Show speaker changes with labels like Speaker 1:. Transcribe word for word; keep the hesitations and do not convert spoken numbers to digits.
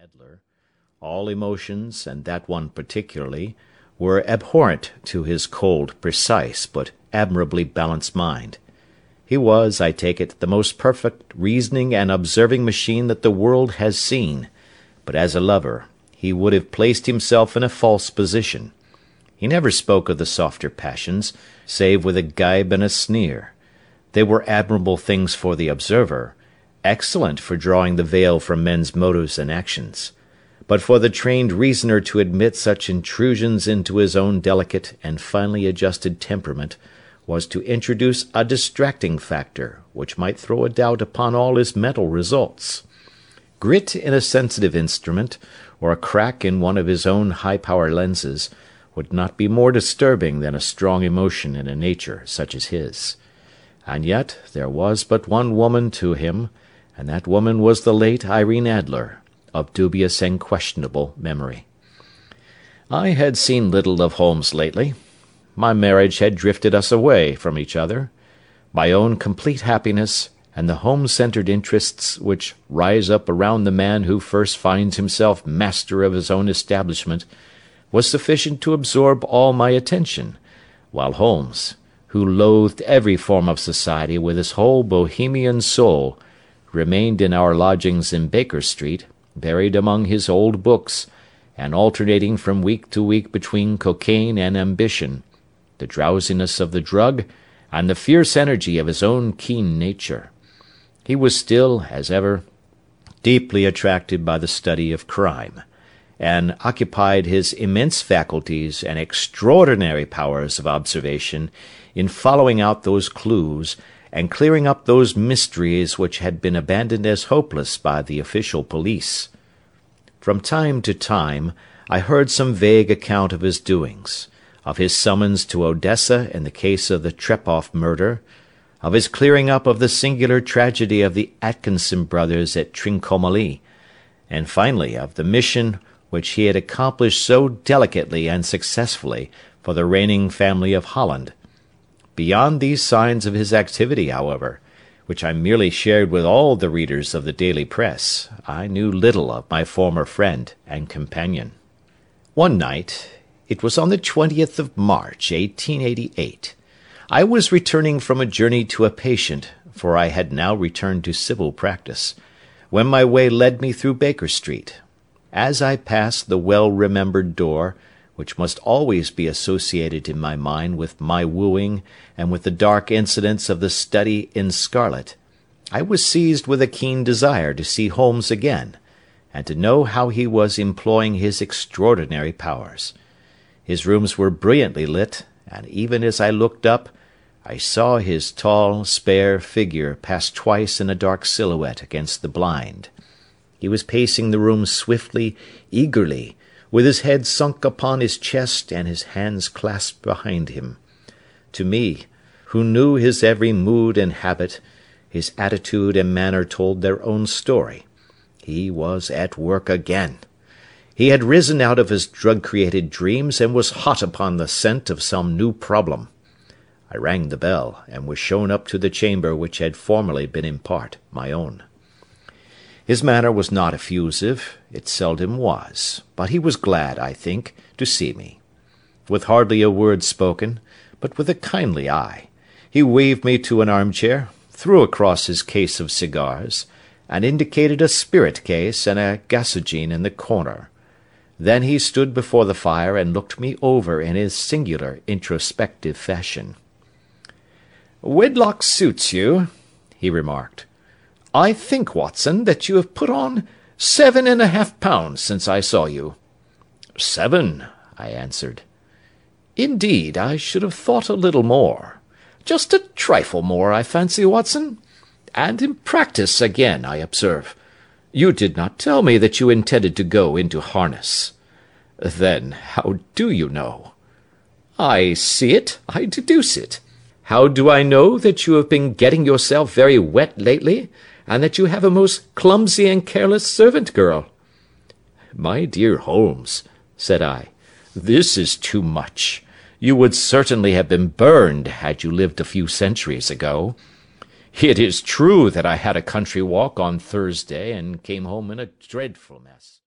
Speaker 1: Adler, all emotions, and that one particularly, were abhorrent to his cold, precise, but admirably balanced mind. He was, I take it, the most perfect reasoning and observing machine that the world has seen, but as a lover he would have placed himself in a false position. He never spoke of the softer passions, save with a gibe and a sneer. They were admirable things for the observer, excellent for drawing the veil from men's motives and actions. But for the trained reasoner to admit such intrusions into his own delicate and finely adjusted temperament was to introduce a distracting factor which might throw a doubt upon all his mental results. Grit in a sensitive instrument, or a crack in one of his own high-power lenses, would not be more disturbing than a strong emotion in a nature such as his. And yet there was but one woman to him, and that woman was the late Irene Adler, of dubious and questionable memory. I had seen little of Holmes lately. My marriage had drifted us away from each other. My own complete happiness, and the home-centred interests which rise up around the man who first finds himself master of his own establishment, was sufficient to absorb all my attention, while Holmes, who loathed every form of society with his whole Bohemian soul, remained in our lodgings in Baker Street, buried among his old books, and alternating from week to week between cocaine and ambition, the drowsiness of the drug, and the fierce energy of his own keen nature. He was still, as ever, deeply attracted by the study of crime, and occupied his immense faculties and extraordinary powers of observation in following out those clues and clearing up those mysteries which had been abandoned as hopeless by the official police. From time to time I heard some vague account of his doings, of his summons to Odessa in the case of the Trepoff murder, of his clearing up of the singular tragedy of the Atkinson brothers at Trincomalee, and finally of the mission which he had accomplished so delicately and successfully for the reigning family of Holland. Beyond these signs of his activity, however, which I merely shared with all the readers of the daily press, I knew little of my former friend and companion. One night, it was on the twentieth of March, eighteen eighty-eight, I was returning from a journey to a patient, for I had now returned to civil practice, when my way led me through Baker Street. As I passed the well-remembered door, which must always be associated in my mind with my wooing and with the dark incidents of the study in scarlet, I was seized with a keen desire to see Holmes again, and to know how he was employing his extraordinary powers. His rooms were brilliantly lit, and even as I looked up, I saw his tall, spare figure pass twice in a dark silhouette against the blind. He was pacing the room swiftly, eagerly, with his head sunk upon his chest and his hands clasped behind him. To me, who knew his every mood and habit, his attitude and manner told their own story. He was at work again. He had risen out of his drug-created dreams and was hot upon the scent of some new problem. I rang the bell, and was shown up to the chamber which had formerly been in part my own. His manner was not effusive, it seldom was, but he was glad, I think, to see me. With hardly a word spoken, but with a kindly eye, he waved me to an armchair, threw across his case of cigars, and indicated a spirit-case and a gasogene in the corner. Then he stood before the fire and looked me over in his singular introspective fashion. "Wedlock suits you," he remarked. "I think, Watson, that you have put on seven and a half pounds since I saw you." "Seven," I answered. "Indeed, I should have thought a little more. Just a trifle more, I fancy, Watson. And in practice again, I observe. You did not tell me that you intended to go into harness." "Then how do you know?" "I see it, I deduce it. How do I know that you have been getting yourself very wet lately, and that you have a most clumsy and careless servant girl?" "My dear Holmes," said I, "this is too much. You would certainly have been burned had you lived a few centuries ago. It is true that I had a country walk on Thursday, and came home in a dreadful mess."